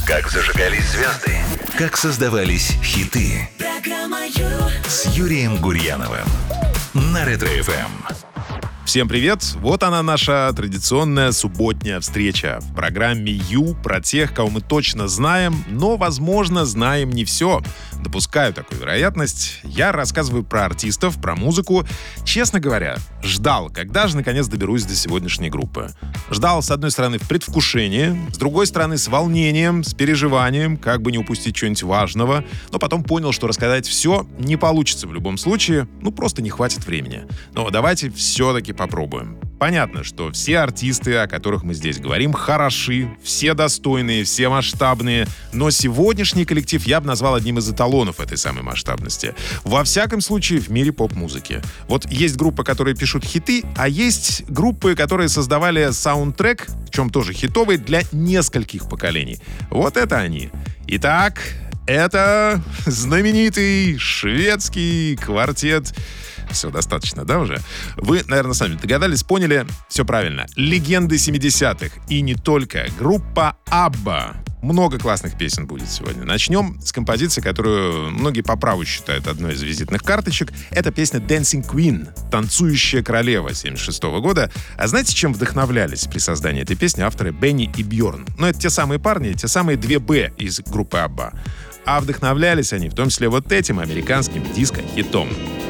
Как зажигались звезды, как создавались хиты. Программа С Юрием Гурьяновым на Ретро-ФМ. Всем привет! Вот она, наша традиционная субботняя встреча в программе «Ю» про тех, кого мы точно знаем, но, возможно, знаем не все. Допускаю такую вероятность. Я рассказываю про артистов, про музыку. Честно говоря, ждал, когда же наконец доберусь до сегодняшней группы. Ждал, с одной стороны, в предвкушении, с другой стороны, с волнением, с переживанием, как бы не упустить чего-нибудь важного. Но потом понял, что рассказать все не получится в любом случае. Просто не хватит времени. Но давайте все-таки попробуем. Понятно, что все артисты, о которых мы здесь говорим, хороши, все достойные, все масштабные, но сегодняшний коллектив я бы назвал одним из эталонов этой самой масштабности. Во всяком случае, в мире поп-музыки. Вот есть группы, которые пишут хиты, а есть группы, которые создавали саундтрек, в чем тоже хитовый, для нескольких поколений. Вот это они. Итак, это знаменитый шведский квартет. Все, достаточно, да, уже? Вы, наверное, сами догадались, поняли. Все правильно. Легенды 70-х. И не только. Группа ABBA. Много классных песен будет сегодня. Начнем с композиции, которую многие по праву считают одной из визитных карточек. Это песня Dancing Queen, «Танцующая королева» 1976 года. А знаете, чем вдохновлялись при создании этой песни авторы Бенни и Бьорн? Это те самые парни, те самые две «Б» из группы ABBA. А вдохновлялись они в том числе вот этим американским диско-хитом.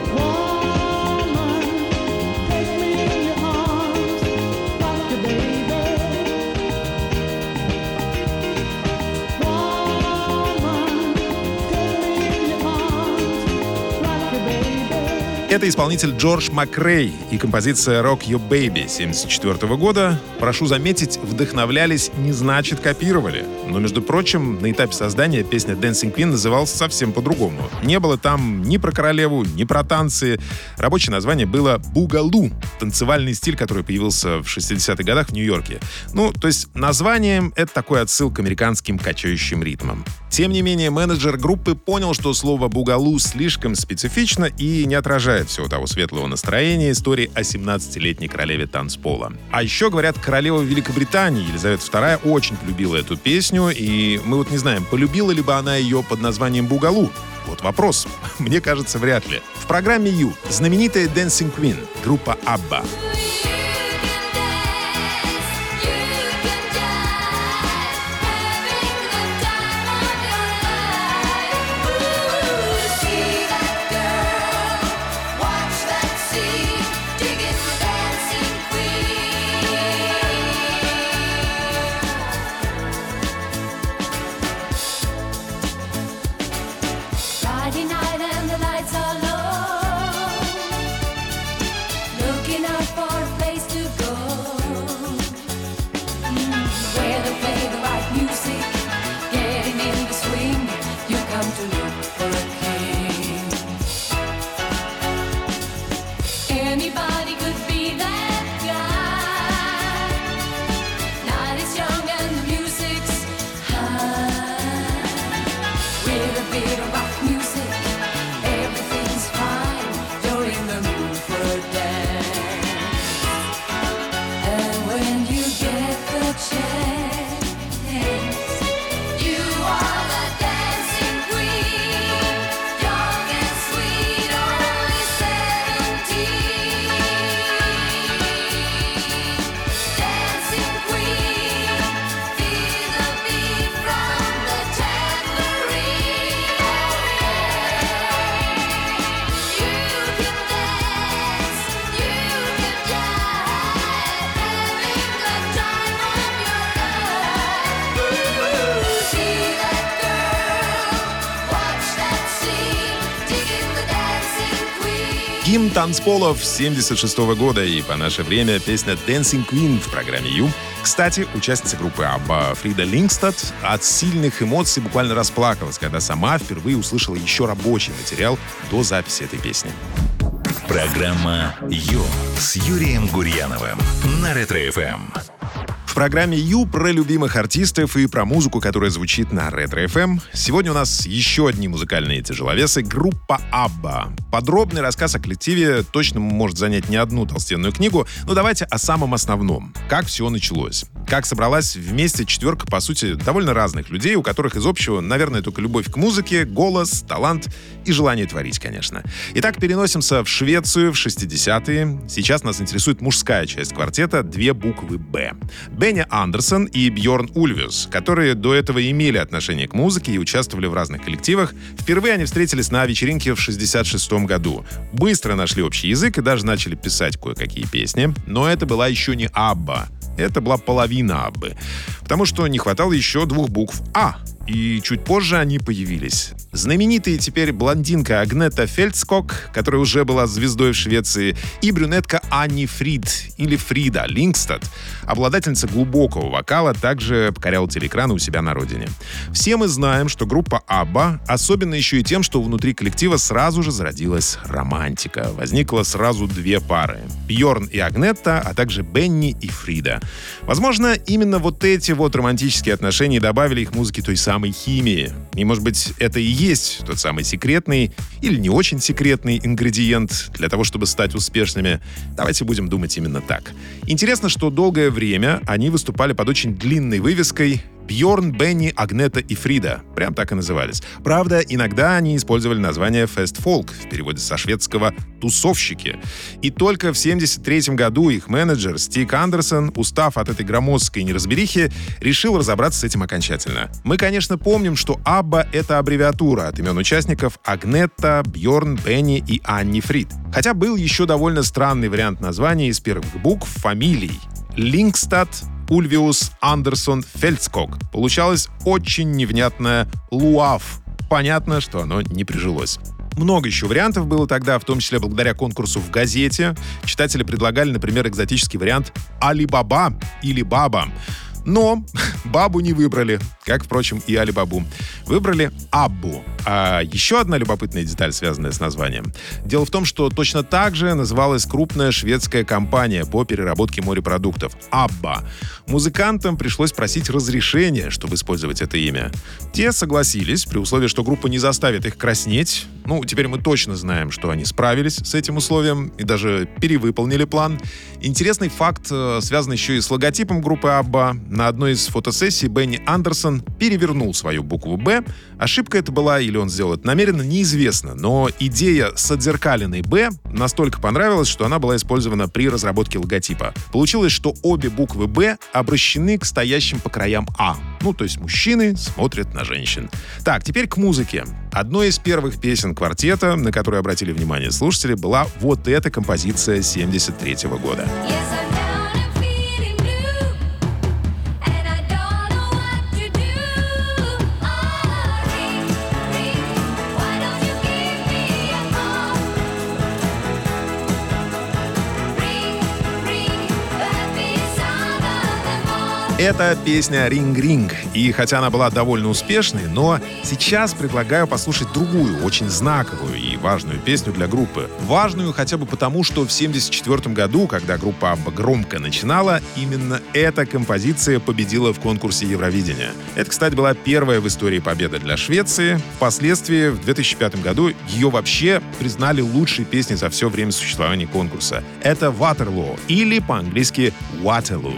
Это исполнитель Джордж Макрей и композиция «Rock Your Baby» 1974 года. Прошу заметить, вдохновлялись не значит копировали. Но, между прочим, на этапе создания песня «Dancing Queen» называлась совсем по-другому. Не было там ни про королеву, ни про танцы. Рабочее название было «Бугалу» — танцевальный стиль, который появился в 60-х годах в Нью-Йорке. То есть названием это такой отсыл к американским качающим ритмам. Тем не менее, менеджер группы понял, что слово «бугалу» слишком специфично и не отражает всего того светлого настроения истории о 17-летней королеве танцпола. А еще, говорят, королева Великобритании Елизавета II очень полюбила эту песню, и мы не знаем, полюбила ли бы она ее под названием «Бугалу». Вот вопрос. Мне кажется, вряд ли. В программе «Ю» знаменитая Dancing Queen, группа ABBA. Гимн танцполов 1976 года и по наше время песня «Dancing Queen» в программе «Ю». Кстати, участница группы ABBA Фрида Лингстад от сильных эмоций буквально расплакалась, когда сама впервые услышала еще рабочий материал до записи этой песни. Программа «Ю» с Юрием Гурьяновым на Ретро-ФМ. В программе «Ю» про любимых артистов и про музыку, которая звучит на Ретро-ФМ. Сегодня у нас еще одни музыкальные тяжеловесы — группа ABBA. Подробный рассказ о коллективе точно может занять не одну толстенную книгу, но давайте о самом основном. Как все началось? Как собралась вместе четверка, по сути, довольно разных людей, у которых из общего, наверное, только любовь к музыке, голос, талант и желание творить, конечно. Итак, переносимся в Швецию в 60-е. Сейчас нас интересует мужская часть квартета, две буквы «Б». Бенни Андерсон и Бьорн Ульвиус, которые до этого имели отношение к музыке и участвовали в разных коллективах. Впервые они встретились на вечеринке в 66-м году. Быстро нашли общий язык и даже начали писать кое-какие песни. Но это была еще не ABBA. Это была половина ABBA. Потому что не хватало еще двух букв «А». И чуть позже они появились. Знаменитая теперь блондинка Агнета Фельдскок, которая уже была звездой в Швеции, и брюнетка Анни Фрид, или Фрида Лингстад, обладательница глубокого вокала, также покоряла телеэкраны у себя на родине. Все мы знаем, что группа ABBA особенно еще и тем, что внутри коллектива сразу же зародилась романтика. Возникло сразу две пары — Бьорн и Агнета, а также Бенни и Фрида. Возможно, именно вот эти вот романтические отношения добавили их музыке той самой химии. И, может быть, это и есть тот самый секретный или не очень секретный ингредиент для того, чтобы стать успешными. Давайте будем думать именно так. Интересно, что долгое время они выступали под очень длинной вывеской Бьорн, Бенни, Агнета и Фрида. Прям так и назывались. Правда, иногда они использовали название «фест-фолк», в переводе со шведского «тусовщики». И только в 1973 году их менеджер Стик Андерсон, устав от этой громоздкой неразберихи, решил разобраться с этим окончательно. Мы, конечно, помним, что ABBA — это аббревиатура от имен участников Агнета, Бьорн, Бенни и Анни Фрид. Хотя был еще довольно странный вариант названия из первых букв фамилий — Лингстад, Ульвиус, Андерсон, Фельдскок. Получалось очень невнятное «Луав». Понятно, что оно не прижилось. Много еще вариантов было тогда, в том числе благодаря конкурсу в газете. Читатели предлагали, например, экзотический вариант «Али-Баба» или «Баба». Но Бабу не выбрали, как, впрочем, и Али-Бабу. Выбрали Аббу. А еще одна любопытная деталь, связанная с названием. Дело в том, что точно так же называлась крупная шведская компания по переработке морепродуктов — Абба. Музыкантам пришлось просить разрешения, чтобы использовать это имя. Те согласились, при условии, что группа не заставит их краснеть. Ну, теперь мы точно знаем, что они справились с этим условием и даже перевыполнили план. Интересный факт связан еще и с логотипом группы Абба. На одной из фотосессий Бенни Андерсон перевернул свою букву «Б». Ошибка это была или он сделал это намеренно, неизвестно. Но идея с отзеркаленной «Б» настолько понравилась, что она была использована при разработке логотипа. Получилось, что обе буквы «Б» обращены к стоящим по краям «А». Ну, то есть мужчины смотрят на женщин. Так, теперь к музыке. Одной из первых песен квартета, на которую обратили внимание слушатели, была вот эта композиция 1973 года. Это песня «Ринг-ринг». И хотя она была довольно успешной, но сейчас предлагаю послушать другую, очень знаковую и важную песню для группы. Важную хотя бы потому, что в 1974 году, когда группа ABBA громко начинала, именно эта композиция победила в конкурсе Евровидения. Это, кстати, была первая в истории победа для Швеции. Впоследствии, в 2005 году, ее вообще признали лучшей песней за все время существования конкурса. Это «Waterloo» или по-английски «Waterloo».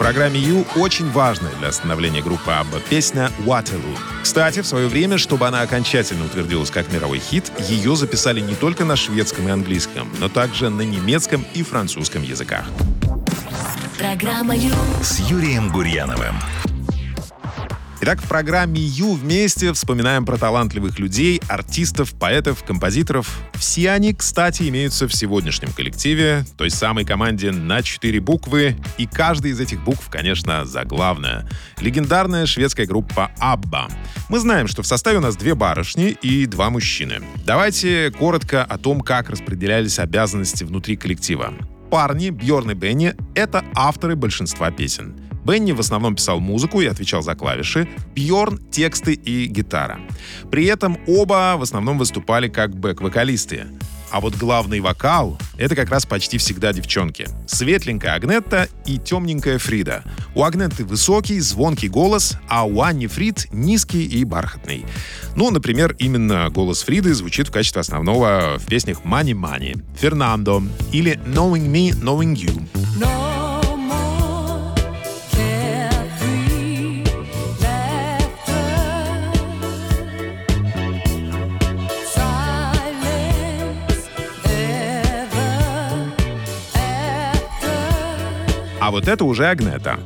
программе You очень важная для становления группы ABBA песня «Waterloo». Кстати, в свое время, чтобы она окончательно утвердилась как мировой хит, ее записали не только на шведском и английском, но также на немецком и французском языках. Программа You с Юрием Гурьяновым. Итак, в программе «Ю» вместе вспоминаем про талантливых людей, артистов, поэтов, композиторов. Все они, кстати, имеются в сегодняшнем коллективе, той самой команде на 4 буквы, и каждая из этих букв, конечно, заглавная. Легендарная шведская группа ABBA. Мы знаем, что в составе у нас 2 барышни и 2 мужчины. Давайте коротко о том, как распределялись обязанности внутри коллектива. Парни, Бьорн и Бенни, это авторы большинства песен. Бенни в основном писал музыку и отвечал за клавиши, Бьорн — тексты и гитара. При этом оба в основном выступали как бэк-вокалисты. А вот главный вокал — это как раз почти всегда девчонки. Светленькая Агнетта и темненькая Фрида. У Агнетты высокий, звонкий голос, а у Анни Фрид низкий и бархатный. Ну, например, именно голос Фриды звучит в качестве основного в песнях «Money Money», «Фернандо» или «Knowing Me, Knowing You». А вот это уже Агнетта.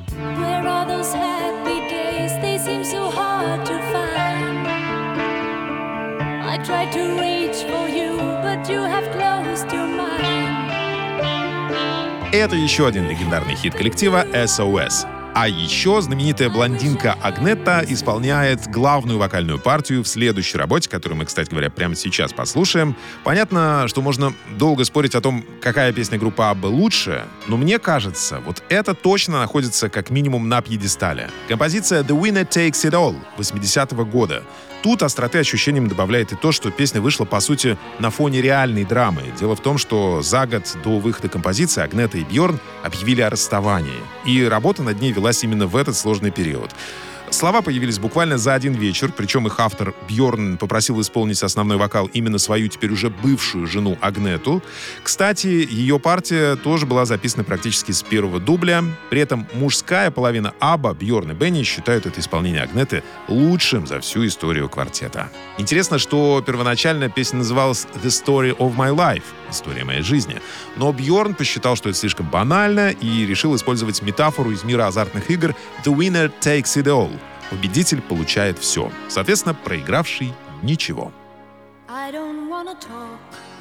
Это еще один легендарный хит коллектива SOS. А еще знаменитая блондинка Агнетта исполняет главную вокальную партию в следующей работе, которую мы, кстати говоря, прямо сейчас послушаем. Понятно, что можно долго спорить о том, какая песня группы ABBA лучше, но мне кажется, вот это точно находится как минимум на пьедестале. Композиция «The Winner Takes It All» 80-го года. Тут остроты ощущениям добавляет и то, что песня вышла, по сути, на фоне реальной драмы. Дело в том, что за год до выхода композиции Агнетта и Бьорн объявили о расставании. И работа над ней велась именно в этот сложный период. Слова появились буквально за один вечер, причем их автор Бьорн попросил исполнить основной вокал именно свою теперь уже бывшую жену Агнету. Кстати, ее партия тоже была записана практически с первого дубля. При этом мужская половина ABBA, Бьорн и Бенни, считают это исполнение Агнеты лучшим за всю историю квартета. Интересно, что первоначально песня называлась «The Story of My Life» — «История моей жизни». Но Бьорн посчитал, что это слишком банально, и решил использовать метафору из мира азартных игр «The winner takes it all». Победитель получает все. Соответственно, проигравший — ничего. I don't wanna talk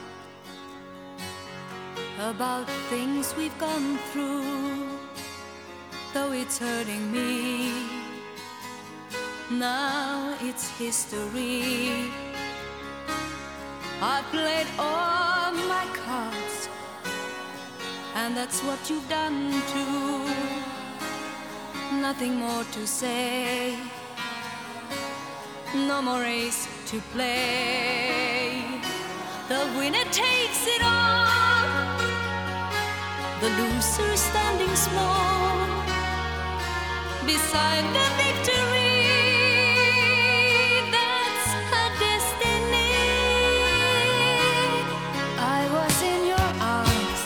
about things we've gone through, though it's hurting me. Now it's history. I played all my cards, and that's what you've done too. Nothing more to say, no more race to play. The winner takes it all, the loser standing small beside the victory. That's her destiny. I was in your arms,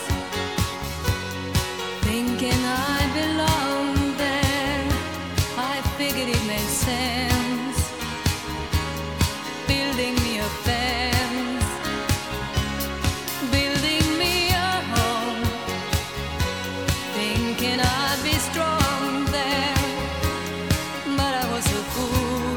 thinking I belonged there. I figured it made sense, building me a fence, building me a home, thinking I'd be strong there. But I was a fool,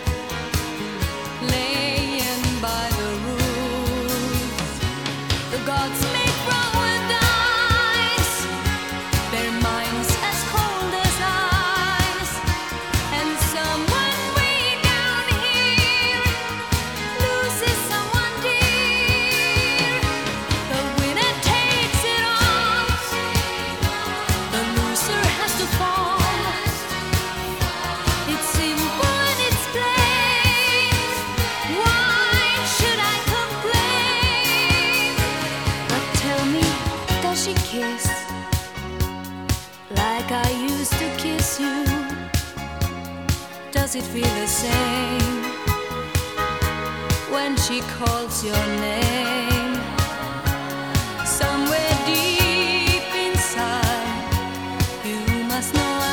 laying by the rules. The gods make wrong with dice, their minds as cold as ice. And someone way down here loses someone dear. The winner takes it all, the loser has to fall. It's simple and it's plain. Why should I complain? But tell me, does she kiss like I used to kiss you? Does it feel the same when she calls your name? Somewhere deep inside, you must know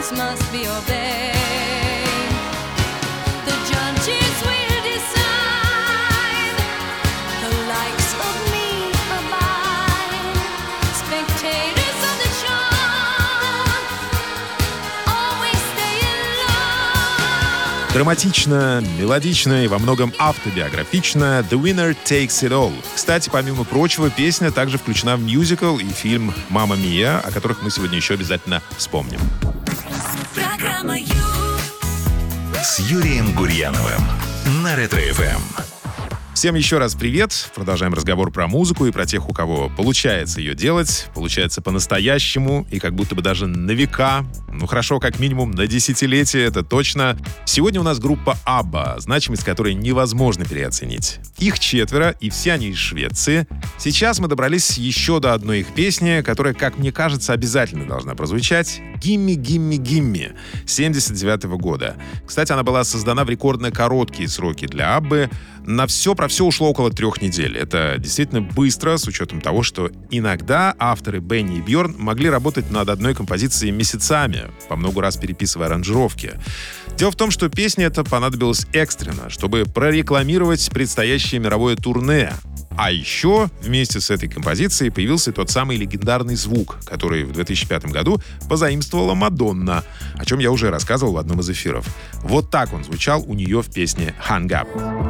rules must be obeyed. The judges will decide, the likes of me are mine. Spectators of the show always stay alone. Драматично, мелодично и во многом автобиографично «The Winner Takes It All». Кстати, помимо прочего, песня также включена в мюзикл и фильм «Мамма Мия», о которых мы сегодня еще обязательно вспомним. Программа «Ю». С Юрием Гурьяновым на Ретро-ФМ. Всем еще раз привет. Продолжаем разговор про музыку и про тех, у кого получается ее делать. Получается по-настоящему и как будто бы даже на века. Ну хорошо, как минимум на десятилетия, это точно. Сегодня у нас группа ABBA, значимость которой невозможно переоценить. Их 4, и все они из Швеции. Сейчас мы добрались еще до одной их песни, которая, как мне кажется, обязательно должна прозвучать. «Gimme, gimme, gimme» 79 года. Кстати, она была создана в рекордно короткие сроки для ABBA. На все про все ушло около 3 недель. Это действительно быстро, с учетом того, что иногда авторы Бенни и Бьорн могли работать над одной композицией месяцами, по много раз переписывая аранжировки. Дело в том, что песня эта понадобилась экстренно, чтобы прорекламировать предстоящее мировое турне. А еще вместе с этой композицией появился тот самый легендарный звук, который в 2005 году позаимствовала Мадонна, о чем я уже рассказывал в одном из эфиров. Вот так он звучал у нее в песне «Hang Up».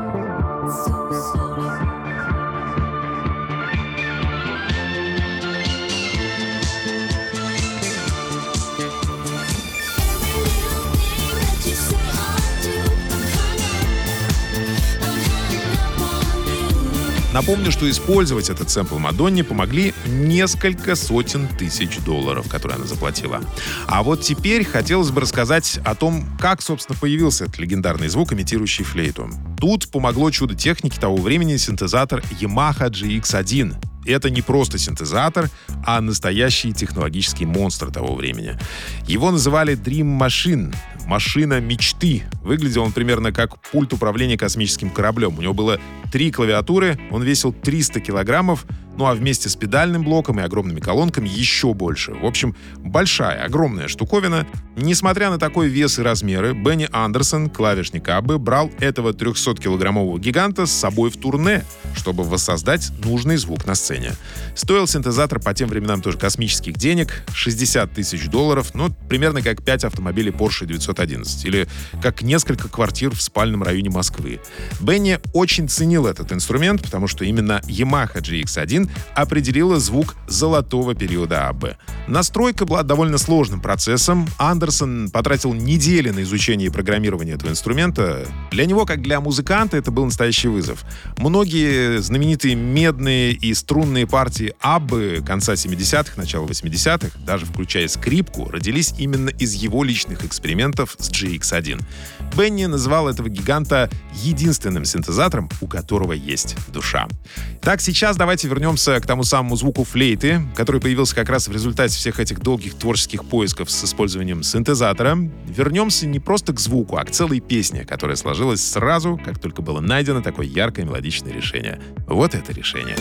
Напомню, что использовать этот сэмпл Мадонне помогли несколько сотен тысяч $, которые она заплатила. А вот теперь хотелось бы рассказать о том, как, собственно, появился этот легендарный звук, имитирующий флейту. Тут помогло чудо техники того времени — синтезатор Yamaha GX1. Это не просто синтезатор, а настоящий технологический монстр того времени. Его называли Dream Machine — машина мечты. Выглядел он примерно как пульт управления космическим кораблем. У него было 3 клавиатуры, он весил 300 килограммов, ну а вместе с педальным блоком и огромными колонками еще больше. В общем, большая, огромная штуковина. Несмотря на такой вес и размеры, Бенни Андерсон, клавишник ABBA, брал этого 300-килограммового гиганта с собой в турне, чтобы воссоздать нужный звук на сцене. Стоил синтезатор по тем временам тоже космических денег — $60 тысяч, ну, примерно как 5 автомобилей Porsche 911 или как несколько квартир в спальном районе Москвы. Бенни очень ценил этот инструмент, потому что именно Yamaha GX1 определила звук золотого периода ABBA. Настройка была довольно сложным процессом. Андерсон потратил недели на изучение и программирование этого инструмента. Для него, как для музыканта, это был настоящий вызов. Многие знаменитые медные и струнные партии ABBA конца 70-х, начала 80-х, даже включая скрипку, родились именно из его личных экспериментов с GX1. Бенни называл этого гиганта единственным синтезатором, у которого есть душа. Так, сейчас давайте вернемся к тому самому звуку флейты, который появился как раз в результате всех этих долгих творческих поисков с использованием синтезатора. Вернемся не просто к звуку, а к целой песне, которая сложилась сразу, как только было найдено такое яркое мелодичное решение. Вот это решение.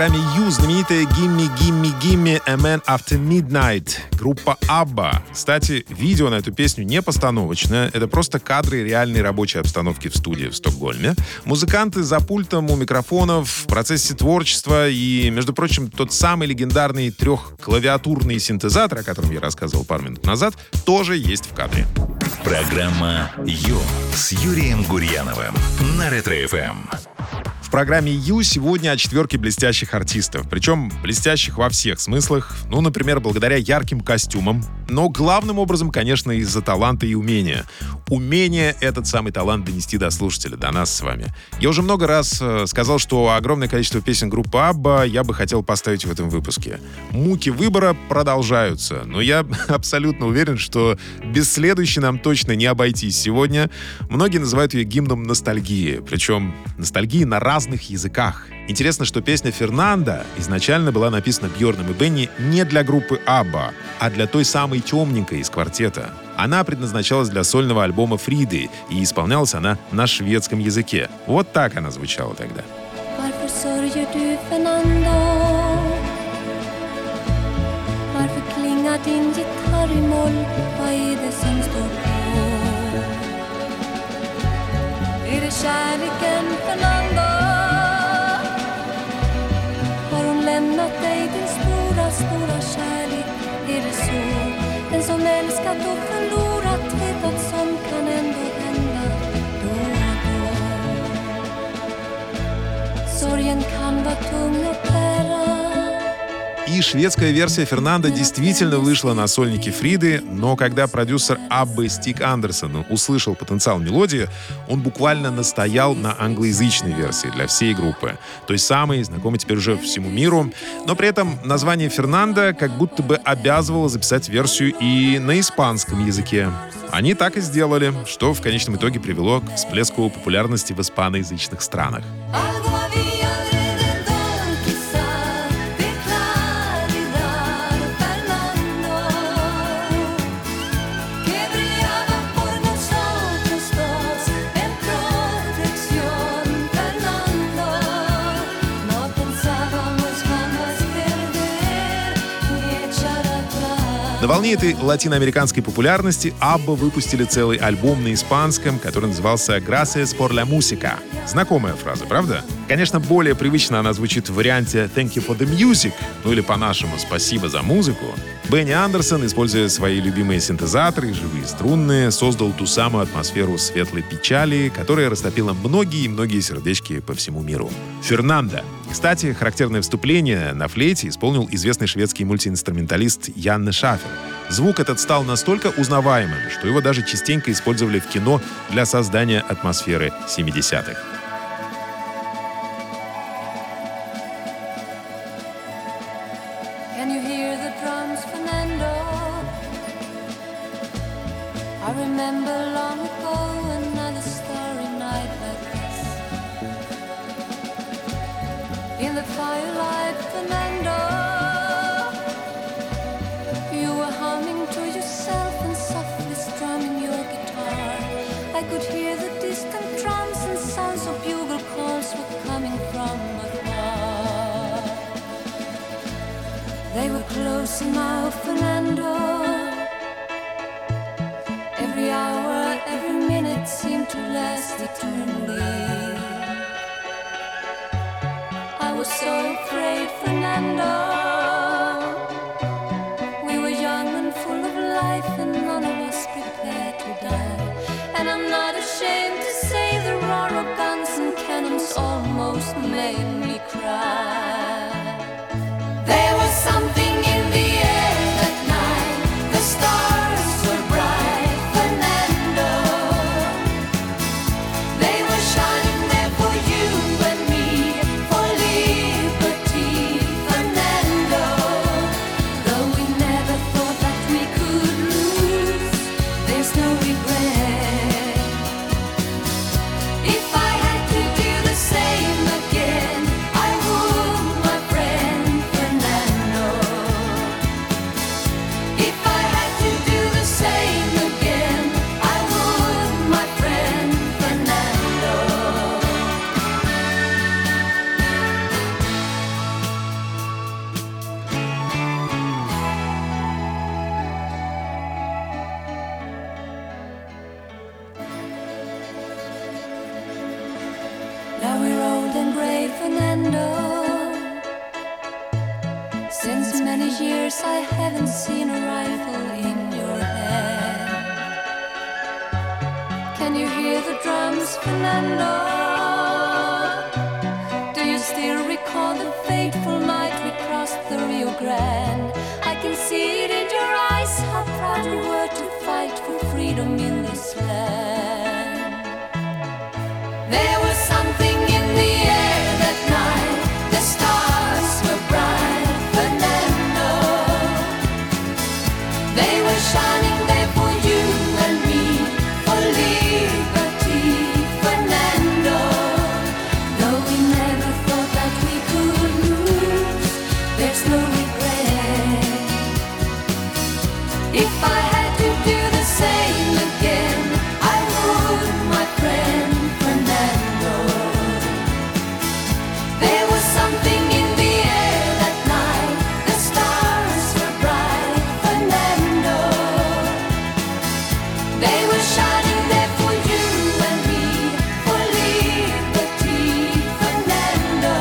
программе «Ю» знаменитая «Gimme, Gimme, Gimme a Man After Midnight» группа ABBA. Кстати, видео на эту песню не постановочное. Это просто кадры реальной рабочей обстановки в студии в Стокгольме. Музыканты за пультом у микрофонов в процессе творчества. И, между прочим, тот самый легендарный трехклавиатурный синтезатор, о котором я рассказывал пару минут назад, тоже есть в кадре. Программа «Ю» с Юрием Гурьяновым на Ретро-ФМ. В программе «Ю» сегодня о четверке блестящих артистов. Причем блестящих во всех смыслах. Ну, например, благодаря ярким костюмам. Но главным образом, конечно, из-за таланта и умения. Умение этот самый талант донести до слушателя, до нас с вами. Я уже много раз сказал, что огромное количество песен группы ABBA я бы хотел поставить в этом выпуске. Муки выбора продолжаются. Но я абсолютно уверен, что без следующей нам точно не обойтись сегодня. Многие называют ее гимном ностальгии. Причем ностальгии на разных языках. Интересно, что песня «Фернанда» изначально была написана Бьорном и Бенни не для группы ABBA, а для той самой темненькой из квартета. Она предназначалась для сольного альбома Фриды, и исполнялась она на шведском языке. Вот так она звучала тогда. Varför sörjer du, Fernando? Varför klingar din gitarr i moll? Vad är det som står på? Är det kärleken, Fernando? Har hon lämnat dig, din stora, stora kärlek? Är det så? Den som älskat och förlorat vet att sånt kan ändå hända då och då. Sorgen kan vara tung att bära. И шведская версия «Фернанда» действительно вышла на сольнике Фриды, но когда продюсер ABBA Стик Андерсон услышал потенциал мелодии, он буквально настоял на англоязычной версии для всей группы, той самой, знакомой теперь уже всему миру. Но при этом название «Фернанда» как будто бы обязывало записать версию и на испанском языке. Они так и сделали, что в конечном итоге привело к всплеску популярности в испаноязычных странах. На волне этой латиноамериканской популярности ABBA выпустили целый альбом на испанском, который назывался «Gracias por la música». Знакомая фраза, правда? Конечно, более привычно она звучит в варианте «Thank you for the music», ну или по-нашему «Спасибо за музыку». Бенни Андерсон, используя свои любимые синтезаторы и живые струнные, создал ту самую атмосферу светлой печали, которая растопила многие и многие сердечки по всему миру. «Фернанда». Кстати, характерное вступление на флейте исполнил известный шведский мультиинструменталист Янне Шафер. Звук этот стал настолько узнаваемым, что его даже частенько использовали в кино для создания атмосферы 70-х. Can you hear the drums, Fernando? I remember long ago another starry night like this. In the firelight, Fernando, you were humming to yourself and softly strumming your guitar. I could hear the distant drums and sounds of bugle calls were coming from afar. They were close now, Fernando. Every hour, every minute seemed to last eternally. I was so afraid, Fernando. We were young and full of life, and none of us prepared to die. And I'm not ashamed to say the roar of guns and cannons almost made me cry. There was something in the air that night. Fernando. Since many years I haven't seen a rifle in your hand. Can you hear the drums, Fernando? Do you still recall the fateful night we crossed the Rio Grande? I can see it in your eyes, how proud you were to fight for freedom in this land. There was something in the air that night, the stars were bright, Fernando. They were shining there for you and me, for liberty, Fernando. Though we never thought that we could lose, there's no regret. If I had to do the same again, I would, my friend Fernando. There was something in the air that night, the stars were bright, Fernando. They were shining there for you and me, for liberty, Fernando.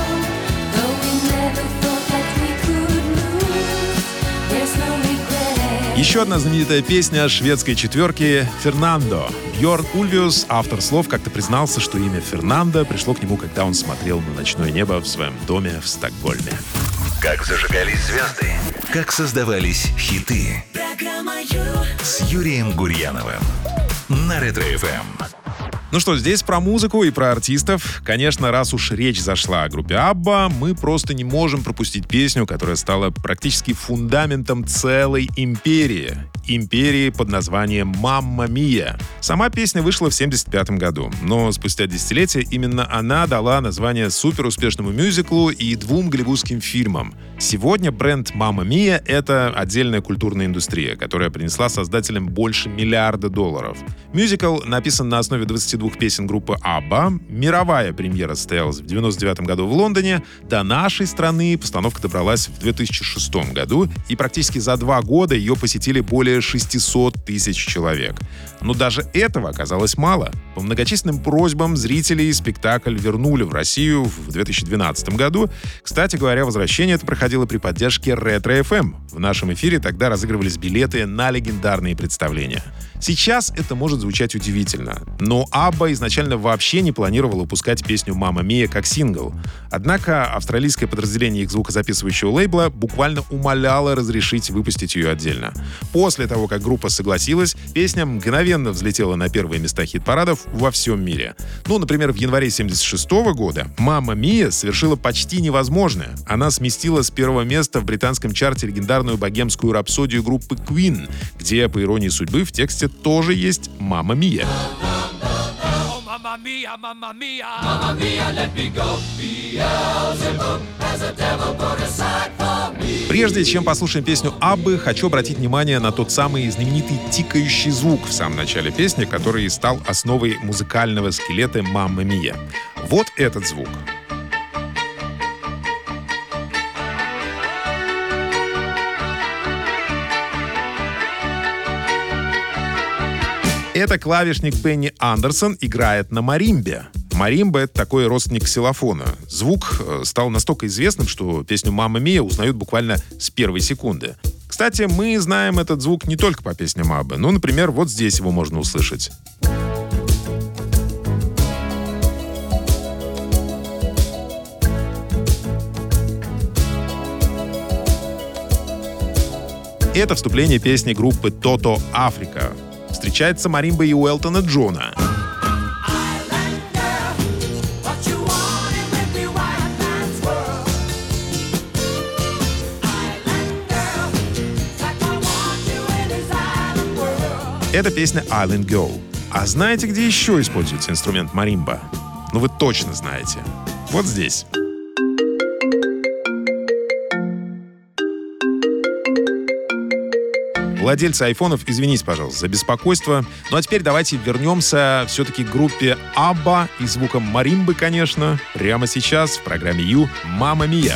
Though we never thought that we could lose, there's no regret. Еще одна знаменитая песня шведской четверки «Фернандо». Бьорн Ульвиус, автор слов, как-то признался, что имя Фернандо пришло к нему, когда он смотрел на ночное небо в своем доме в Стокгольме. Как зажигались звезды, как создавались хиты. Программа Ю. С Юрием Гурьяновым на Ретро-ФМ. Ну что, здесь про музыку и про артистов. Конечно, раз уж речь зашла о группе ABBA, мы просто не можем пропустить песню, которая стала практически фундаментом целой империи. Империи под названием «Мамма Мия». Сама песня вышла в 1975 году, но спустя десятилетия именно она дала название суперуспешному мюзиклу и 2 голливудским фильмам. Сегодня бренд «Мамма Мия» — это отдельная культурная индустрия, которая принесла создателям больше $1 миллиарда. Мюзикл написан на основе 22 песен группы ABBA. Мировая премьера состоялась в 1999 году в Лондоне. До нашей страны постановка добралась в 2006 году, и практически за 2 года ее посетили более 600 тысяч человек. Но даже этого оказалось мало. По многочисленным просьбам зрителей спектакль вернули в Россию в 2012 году. Кстати говоря, возвращение это проходило при поддержке Ретро-ФМ. В нашем эфире тогда разыгрывались билеты на легендарные представления. Сейчас это может звучать удивительно, но ABBA изначально вообще не планировала выпускать песню «Мамма Мия» как сингл. Однако австралийское подразделение их звукозаписывающего лейбла буквально умоляло разрешить выпустить ее отдельно. После того, как группа согласилась, песня мгновенно взлетела на первые места хит-парадов во всем мире. Ну, например, в январе 1976 года «Мамма Мия» совершила почти невозможное. Она сместила с первого места в британском чарте легендарную богемскую рапсодию группы Queen, где, по иронии судьбы, в тексте тоже есть «Мамма Мия». Mamma mia, mamma mia, mamma mia, let me go. Beelzebub has a devil put aside for me. Прежде чем послушаем песню Аббы, хочу обратить внимание на тот самый знаменитый тикающий звук в самом начале песни, который стал основой музыкального скелета «Мамма Мия». Вот этот звук. Это клавишник Пенни Андерсон играет на маримбе. Маримба — это такой родственник ксилофона. Звук стал настолько известным, что песню «Мамма Мия» узнают буквально с первой секунды. Кстати, мы знаем этот звук не только по песням Аббы. Ну, например, вот здесь его можно услышать. Это вступление песни группы Toto Africa. Встречается маримба и у Элтона Джона. Это песня Island Girl. А знаете, где еще используется инструмент маримба? Ну, вы точно знаете. Вот здесь. Владельцы айфонов, извините, пожалуйста, за беспокойство. Ну а теперь давайте вернемся все-таки к группе ABBA и звуком маримбы, конечно, прямо сейчас в программе Ю «Мамма Мия».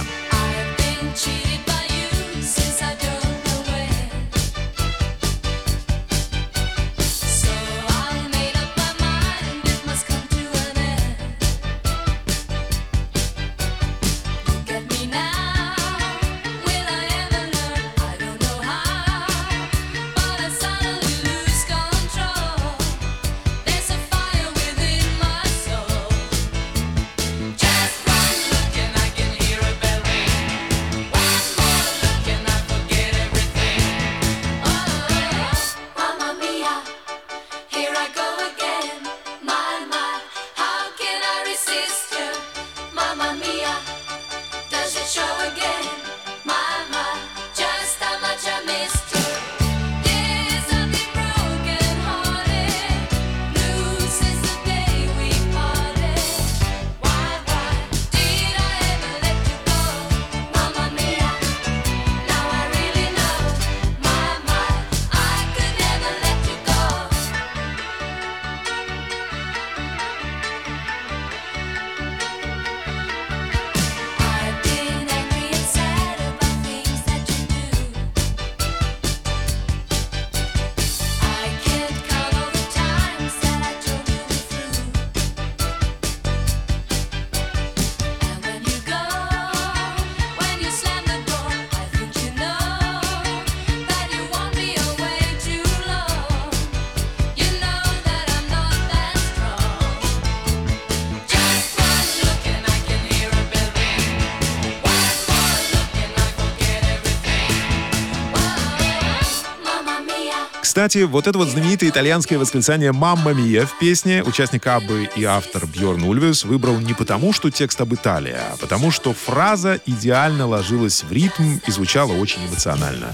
Кстати, вот это вот знаменитое итальянское восклицание «Мамма мия» в песне участник Аббы и автор Бьорн Ульвес выбрал не потому, что текст об Италии, а потому, что фраза идеально ложилась в ритм и звучала очень эмоционально.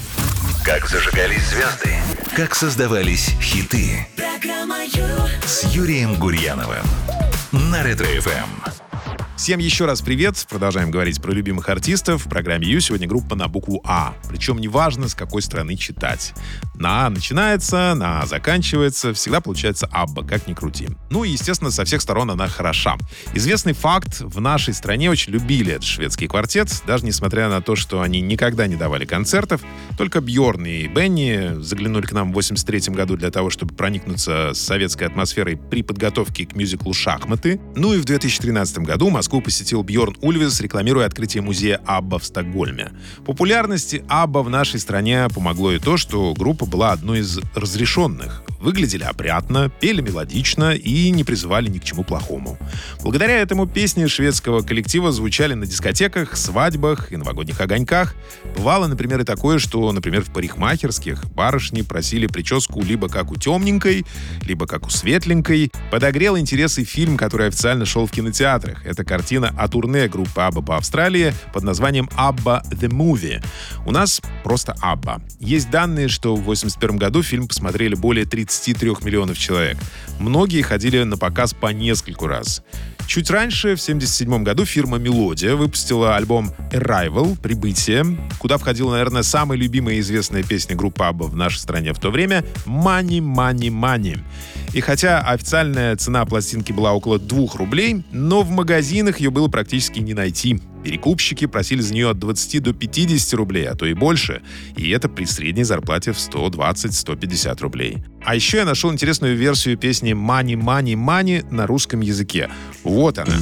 Как зажигались звезды, как создавались хиты. Программа Ю. С Юрием Гурьяновым на Ретро-ФМ. Всем еще раз привет. Продолжаем говорить про любимых артистов. В программе Ю сегодня группа на букву А. Причем неважно, с какой страны читать. На А начинается, на А заканчивается. Всегда получается Абба, как ни крути. Ну и, естественно, со всех сторон она хороша. Известный факт, в нашей стране очень любили этот шведский квартет, даже несмотря на то, что они никогда не давали концертов. Только Бьорн и Бенни заглянули к нам в 1983 году для того, чтобы проникнуться советской атмосферой при подготовке к мюзиклу «Шахматы». Ну и в 2013 году Москву посетил Бьорн Ульвес, рекламируя открытие музея Абба в Стокгольме. Популярности Абба в нашей стране помогло и то, что группа была одной из разрешенных. Выглядели опрятно, пели мелодично и не призывали ни к чему плохому. Благодаря этому песни шведского коллектива звучали на дискотеках, свадьбах и новогодних огоньках. Бывало, например, и такое, что, например, в парикмахерских барышни просили прическу либо как у темненькой, либо как у светленькой. Подогрел интерес и фильм, который официально шел в кинотеатрах. Это картина о турне группы Абба по Австралии под названием «Абба The Movie». У нас просто Абба. Есть данные, что в 1981 году фильм посмотрели более 33 миллионов человек. Многие ходили на показ по нескольку раз. Чуть раньше, в 1977 году, фирма «Мелодия» выпустила альбом «Arrival» «Прибытие», куда входила, наверное, самая любимая и известная песня группы Абба в нашей стране в то время «Money, Money, Money». И хотя официальная цена пластинки была около 2 рублей, но в магазинах ее было практически не найти. Перекупщики просили за нее от 20 до 50 рублей, а то и больше. И это при средней зарплате в 120-150 рублей. А еще я нашел интересную версию песни «Money, Money, Money» на русском языке. Вот она.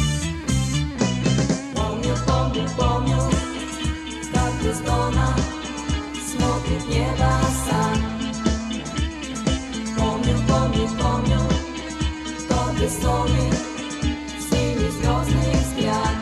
Помню, помню, помню, как из дома смотрит небоса. Помню, помню, помню, тот весомый синий звездный взгляд.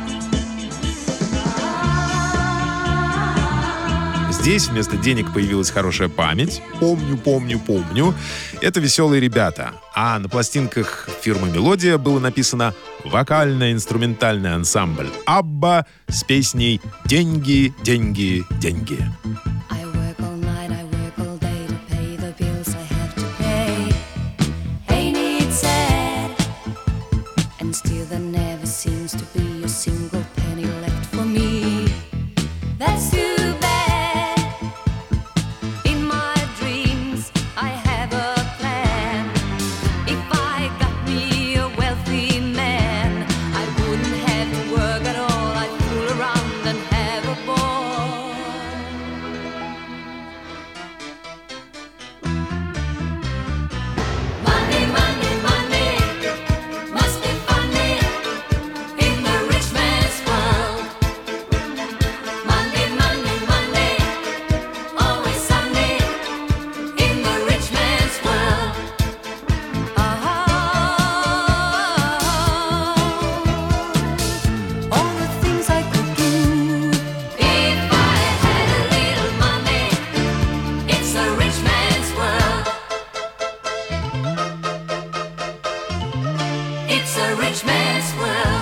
Здесь вместо денег появилась хорошая память. Помню, помню, помню. Это «Веселые ребята». А на пластинках фирмы «Мелодия» было написано «Вокально-инструментальный ансамбль Абба» с песней «Деньги, деньги, деньги». I work all night, I work all day to pay the bills I have to pay. Ain't it sad? And still there never seems to be a single penny left for me. That's too bad. In my dreams I have a plan. If I got me a wealthy man, I wouldn't have to work at all. I'd fool around and have a ball. Money, money, money, must be funny in the rich man's world. Money, money, money, always sunny in the rich man's world. All the things I could do if I had a little money. It's a rich man's world. It's a rich man's world.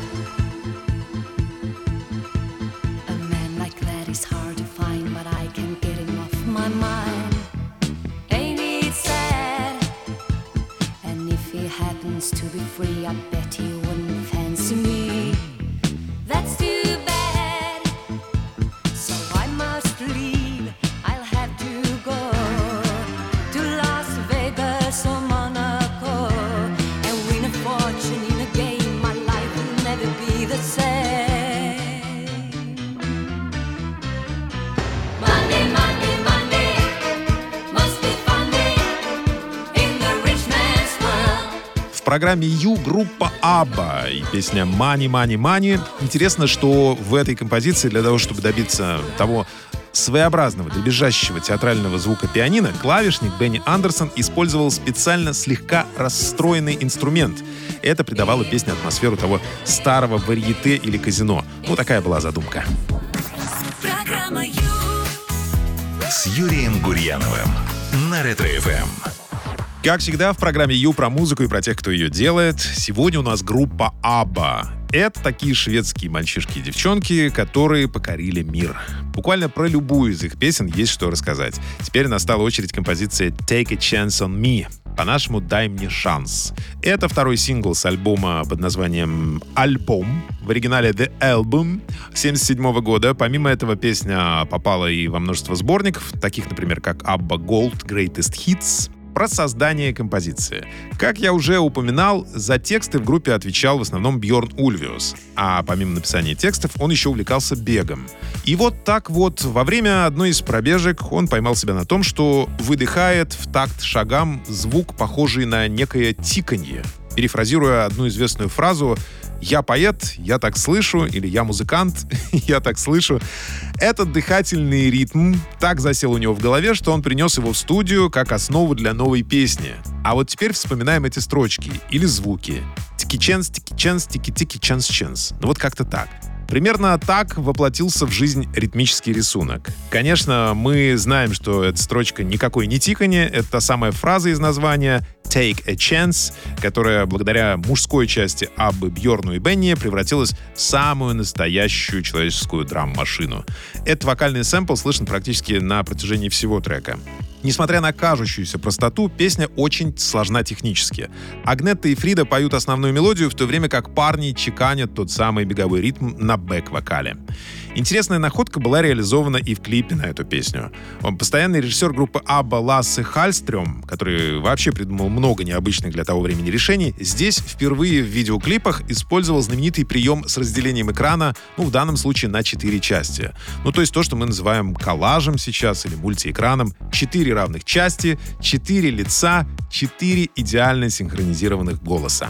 A man like that is hard to find, but I can't get him off my mind. Ain't it sad? And if he happens to be free, I bet he wouldn't fancy me. That's too bad. So I must leave. I'll have to go to Las Vegas or Monaco and win a fortune in a game. My life will never be the same. Money, money, money, must be funny in the rich man's world. В программе «Ю» группа Абба и песня «Money, Money, Money». Интересно, что в этой композиции для того, чтобы добиться того своеобразного, дребезжащего театрального звука пианино, клавишник Бенни Андерсон использовал специально слегка расстроенный инструмент. Это придавало песне атмосферу того старого варьете или казино. Ну, такая была задумка. Программа Ю. С Юрием Гурьяновым на Ретро-ФМ. Как всегда, в программе Ю про музыку и про тех, кто ее делает. Сегодня у нас группа ABBA. Это такие шведские мальчишки и девчонки, которые покорили мир. Буквально про любую из их песен есть что рассказать. Теперь настала очередь композиции «Take a Chance on Me». По-нашему «Дай мне шанс». Это второй сингл с альбома под названием «Альбом». В оригинале «The Album» 1977 года. Помимо этого, песня попала и во множество сборников, таких, например, как ABBA Gold Greatest Hits. Про создание композиции. Как я уже упоминал, за тексты в группе отвечал в основном Бьорн Ульвиус. А помимо написания текстов, он еще увлекался бегом. И вот так вот, во время одной из пробежек он поймал себя на том, что выдыхает в такт шагам звук, похожий на некое тиканье. Перефразируя одну известную фразу «Я поэт, я так слышу» или «Я музыкант, я так слышу». Этот дыхательный ритм так засел у него в голове, что он принес его в студию как основу для новой песни. А вот теперь вспоминаем эти строчки или звуки. Тики-ченс, тики-ченс, тики-тики-ченс-ченс. Ну вот как-то так. Примерно так воплотился в жизнь ритмический рисунок. Конечно, мы знаем, что эта строчка никакой не тиканье, это та самая фраза из названия «Take a Chance», которая благодаря мужской части Аббы, Бьорну и Бенни превратилась в самую настоящую человеческую драм-машину. Этот вокальный сэмпл слышен практически на протяжении всего трека. Несмотря на кажущуюся простоту, песня очень сложна технически. Агнетта и Фрида поют основную мелодию, в то время как парни чеканят тот самый беговой ритм на бэк-вокале. Интересная находка была реализована и в клипе на эту песню. Постоянный режиссер группы ABBA Лассе Хальстрём, который вообще придумал много необычных для того времени решений, здесь впервые в видеоклипах использовал знаменитый прием с разделением экрана, в данном случае на 4 части. То есть то, что мы называем коллажем сейчас или мультиэкраном. 4 равных части, 4 лица, 4 идеально синхронизированных голоса.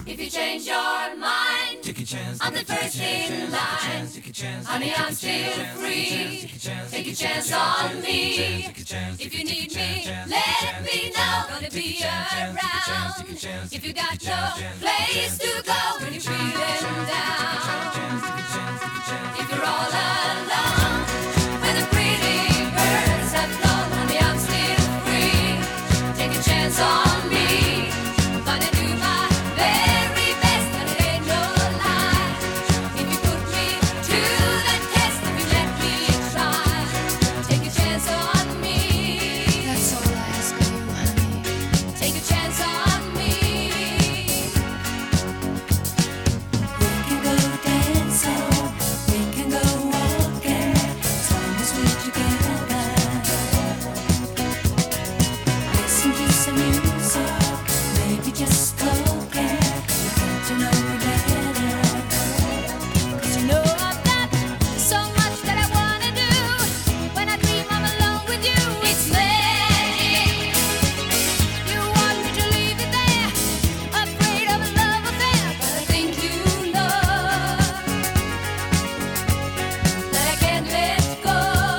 Take a chance, I'm the first in line. Honey, I'm still free. Take a chance on me. If you need me, let me know. Gonna be around. If you got no place to go when you're feeling down. If you're all alone, when the pretty birds have flown, honey, I'm still free. Take a chance on me. Gonna do my very best, and it ain't no lie. If you put me to the test, if you let me try, take a chance on me. That's all I ask of you, honey. Take a chance on me. We can go dancing, we can go walking, as long as we're together. Listen to some music, maybe just talking. To know you better. 'Cause you know I've got so much that I wanna do. When I dream I'm alone with you, it's magic. You want me to leave it there, afraid of a love affair, but I think you know that I can't let go.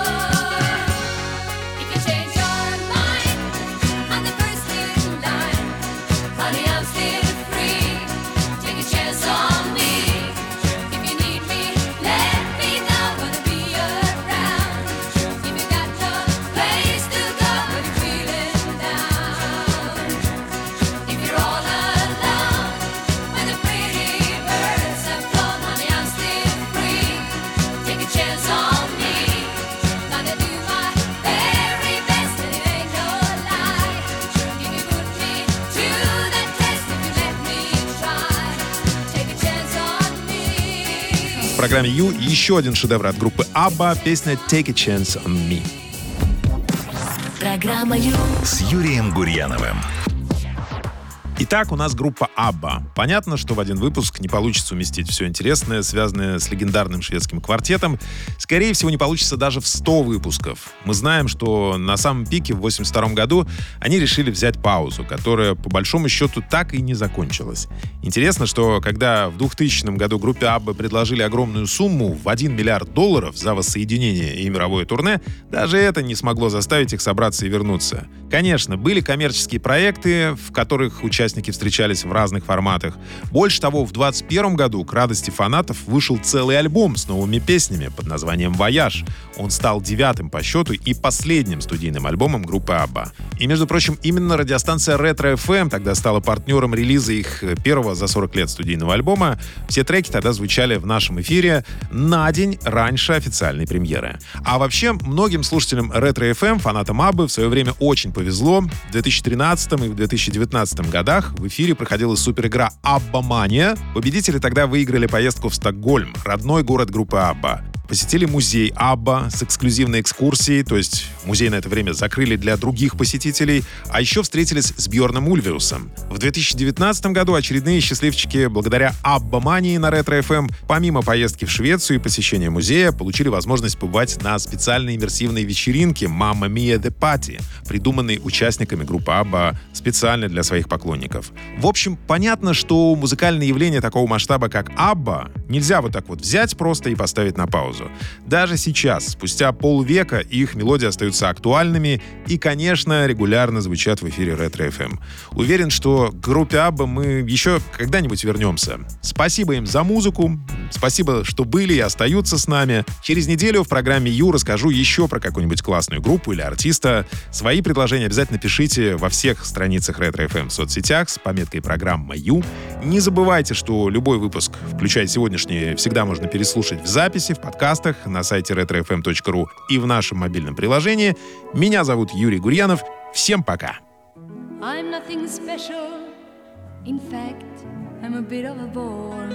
If you change your mind, I'm the first in line. Honey, I'm still free. Take a chance on me. If you need me, let me know. Gonna be around. If you got no place to go when you're feeling down. If you're all alone, when the pretty birds have flown, honey, I'm still free. Take a chance on me. Gonna do my very best, and it ain't no lie. If you put me to the test, if you let me try, take a chance on me. В программе Ю еще один шедевр от группы ABBA, песня «Take a Chance on Me». Программа Ю. С Юрием Гурьяновым. Итак, у нас группа ABBA. Понятно, что в один выпуск не получится уместить все интересное, связанное с легендарным шведским квартетом. Скорее всего, не получится даже в 100 выпусков. Мы знаем, что на самом пике в 1982 году они решили взять паузу, которая, по большому счету, так и не закончилась. Интересно, что когда в 2000 году группе ABBA предложили огромную сумму в $1 миллиард за воссоединение и мировое турне, даже это не смогло заставить их собраться и вернуться. Конечно, были коммерческие проекты, в которых участники участники встречались в разных форматах. Больше того, в 2021 году к радости фанатов вышел целый альбом с новыми песнями под названием «Вояж». Он стал 9-м по счету и последним студийным альбомом группы Абба. И, между прочим, именно радиостанция Ретро FM тогда стала партнером релиза их первого за 40 лет студийного альбома. Все треки тогда звучали в нашем эфире на день раньше официальной премьеры. А вообще, многим слушателям Ретро FM, фанатам Аббы, в свое время очень повезло. В 2013 и в 2019 годах в эфире проходила суперигра «Аббамания». Победители тогда выиграли поездку в Стокгольм, родной город группы Абба. Посетили музей Абба с эксклюзивной экскурсией, то есть музей на это время закрыли для других посетителей, а еще встретились с Бьорном Ульверусом. В 2019 году очередные счастливчики благодаря Аббамании на Ретро FM, помимо поездки в Швецию и посещения музея, получили возможность побывать на специальной иммерсивной вечеринке «Mamma Mia The Party», придуманной участниками группы Абба специально для своих поклонников. В общем, понятно, что музыкальные явления такого масштаба, как Абба, нельзя вот так вот взять просто и поставить на паузу. Даже сейчас, спустя полвека, их мелодии остаются актуальными и, конечно, регулярно звучат в эфире Ретро FM. Уверен, что к группе Абба мы еще когда-нибудь вернемся. Спасибо им за музыку, спасибо, что были и остаются с нами. Через неделю в программе Ю расскажу еще про какую-нибудь классную группу или артиста. Свои предложения обязательно пишите во всех страницах Ретро FM в соцсетях с пометкой «Программа Ю». Не забывайте, что любой выпуск, включая сегодняшний, всегда можно переслушать в записи, в подкастах, на сайте retrofm.ru и в нашем мобильном приложении. Меня зовут Юрий Гурьянов. Всем пока! I'm nothing special. In fact, I'm a bit of a bore.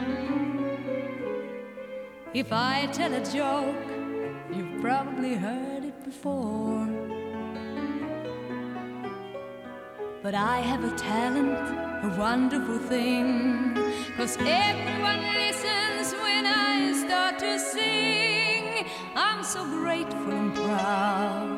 If I tell a joke, you've probably heard it before. But I have a talent, a wonderful thing, 'cause everyone listens when I start to sing. I'm so grateful and proud.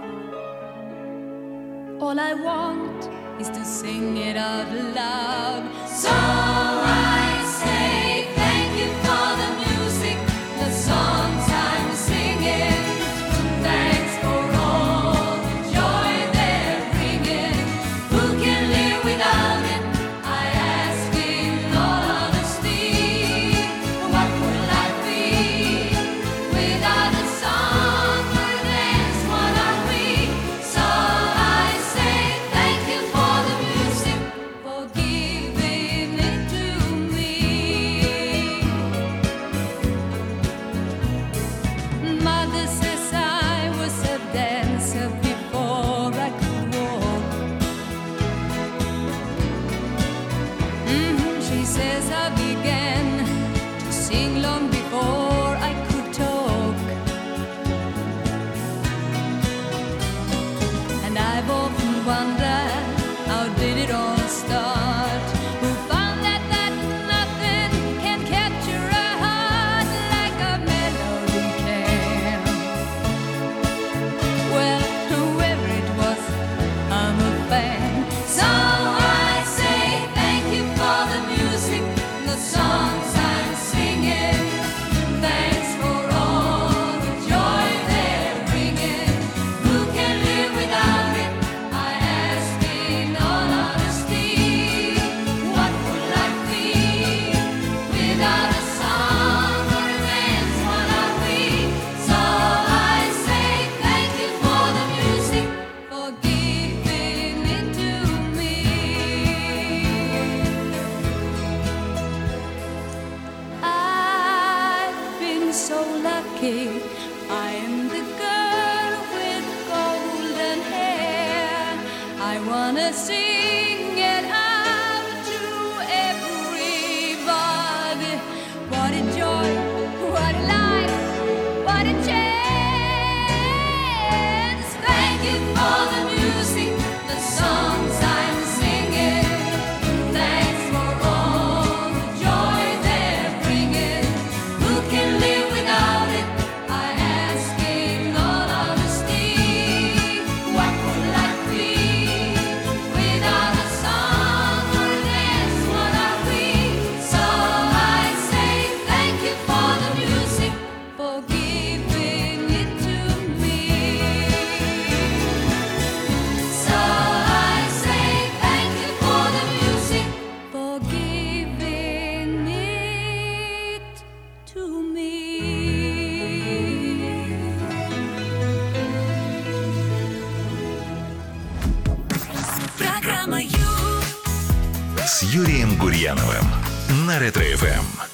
All I want is to sing it out loud. So I say thank you for the music, the songs I'm singing. Thanks for all the joy they're bringing. Who can live without it? I ask in all honesty. What would life be without a song or a dance? What are we? So I say thank you for the music, for giving it to me. Mother says I was a dancer before I could walk. She says I began to sing long before I could talk. And I've often wondered, how did it all start? Who found that nothing can capture a heart like a melody can? Well, whoever it was, I'm a fan. So I say thank you for the music, the songs I'm singing. Thanks for all the joy they're bringing. Who can live without it? I ask in all honesty. What would life be without a song or a dance? What are we? So I say thank you for the music, for giving it to me. I've been so lucky. I am the girl with golden hair. I wanna sing it out to everybody. What a joy, what a life, what a chance. Thank you for the music, the songs I'm singing. Thanks for all the joy they're bringing. Who can live without it? I ask in all honesty. What would life be without a song С Юрием Гурьяновым на Ретро-ФМ.